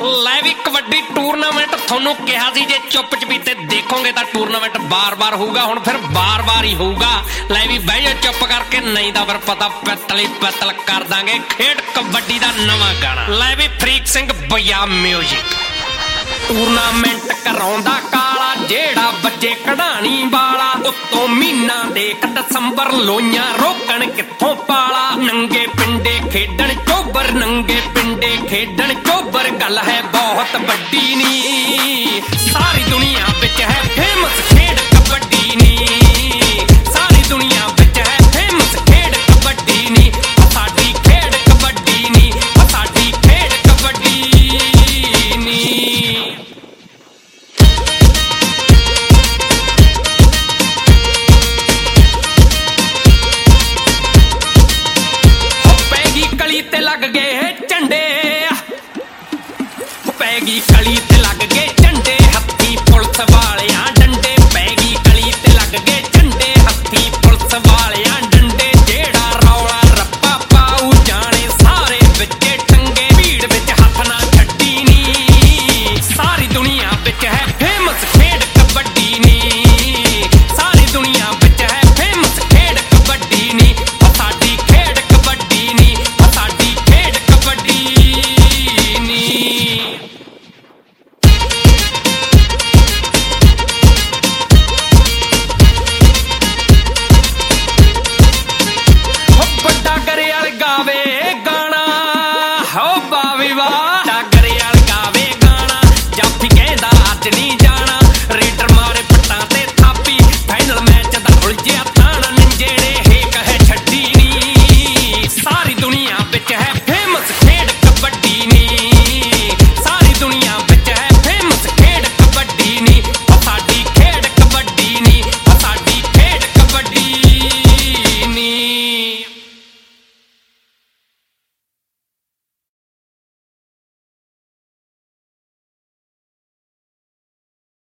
ਲੈ ਵੀ ਕਬੱਡੀ ਟੂਰਨਾਮੈਂਟ ਤੁਹਾਨੂੰ ਕਿਹਾ ਸੀ ਜੇ ਚੁੱਪ ਚਪੀਤੇ ਦੇਖੋਗੇ ਤਾਂ ਟੂਰਨਾਮੈਂਟ ਬਾਰ-ਬਾਰ ਹੋਊਗਾ। ਹੁਣ ਫਿਰ ਬਾਰ-ਬਾਰ ਹੀ ਹੋਊਗਾ। ਲੈ ਵੀ ਬਹਿ ਜਾ ਚੁੱਪ ਕਰਕੇ, ਨਹੀਂ ਤਾਂ ਫਿਰ ਪਤਾ ਪਿੱਤਲੀ ਪਿੱਤਲ ਕਰ ਦਾਂਗੇ ਖੇਡ ਕਬੱਡੀ ਦਾ ਨਵਾਂ ਗਾਣਾ। ਲੈ ਵੀ ਫਰੀਕ ਸਿੰਘ ਬਈਆ ਮਿਊਜ਼ਿਕ। ਟੂਰਨਾਮੈਂਟ ਕਰਾਉਂਦਾ ਕਾਲਾ ਜਿਹੜਾ ਬੱਜੇ ਕਢਾਣੀ ਵਾਲਾ, ਉੱਤੋਂ ਮਹੀਨਾ ਦੇਖ ਦਸੰਬਰ ਲੋਈਆਂ ਰੋਕਣ ਕਿੱਥੋਂ ਪਾਲਾ। ਨੰਗੇ ਪਿੰਡੇ ਖੇਡਣ ਚੋਬਰ, ਨੰਗੇ ਪਿੰਡੇ ਖੇਡਣ ਚੋਬਰ, ਗੱਲ ਹੈ ਬਹੁਤ ਵੱਡੀ ਨੀ, ਸਾਰੀ ਦੁਨੀਆ ਵਿੱਚ ਹੈ ਫੇਮਸ ਖੇਡ ਕਬੱਡੀ ਨੀ, ਸਾਰੀ ਦੁਨੀਆ ਵਿੱਚ ਹੈ ਫੇਮਸ ਖੇਡ ਕਬੱਡੀ ਨੀ, ਸਾਡੀ ਖੇਡ ਕਬੱਡੀ ਨੀ, ਸਾਡੀ ਖੇਡ ਕਬੱਡੀ ਨੀ। ਕਲੀ ਤੇ ਲੱਗ ਗਏ ਝੰਡੇ, ਪੈਗੀ ਕਲੀ ਤੇ ਲੱਗ ਗਏ ਝੰਡੇ, ਹੱਥੀ ਪੁਲਿਸ ਵਾਲਿਆਂ